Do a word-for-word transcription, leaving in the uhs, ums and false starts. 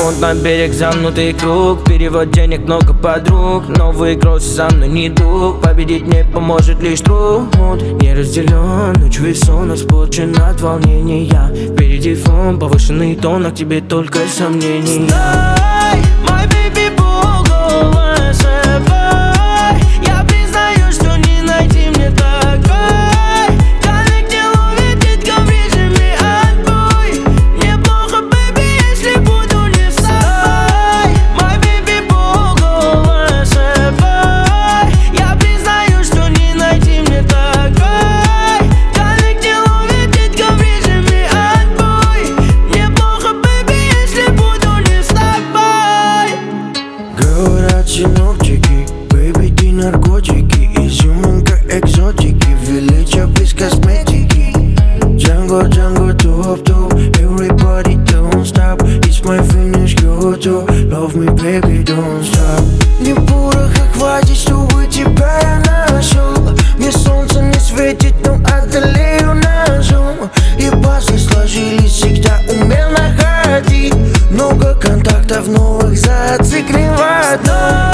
фунт на берег, замкнутый круг. Перевод денег, много подруг. Новые кроссы со мной не друг. Победить мне поможет лишь труд. Не разделен, ночь весом испорчен от волнения. Впереди фон, повышенный тон, а к тебе только сомнений. Стой, мой бэйби, полголова собой. Я признаю, что не найти мне такой. Коллектив ловит ритком в режиме отбой. Мне плохо, бэйби, если буду не с тобой. Мой бэйби, полголова собой. Я признаю, что не найти мне такой. Коллектив ловит ритком в режиме отбой. Мне плохо, бэйби, если буду не с тобой. Говорят синоптики, бэйби, ты наркотики. Изюминка экзотики, величие без косметики. Django, Django, топ-топ. Everybody don't stop. It's my finish, go to. Love me, baby, don't stop. Мне пороха хватит, чтобы тебя я нашел. Мне солнце не светит, но одолею ножом. И пазлы сложились, всегда умел находить. Много контактов новых зацикливать.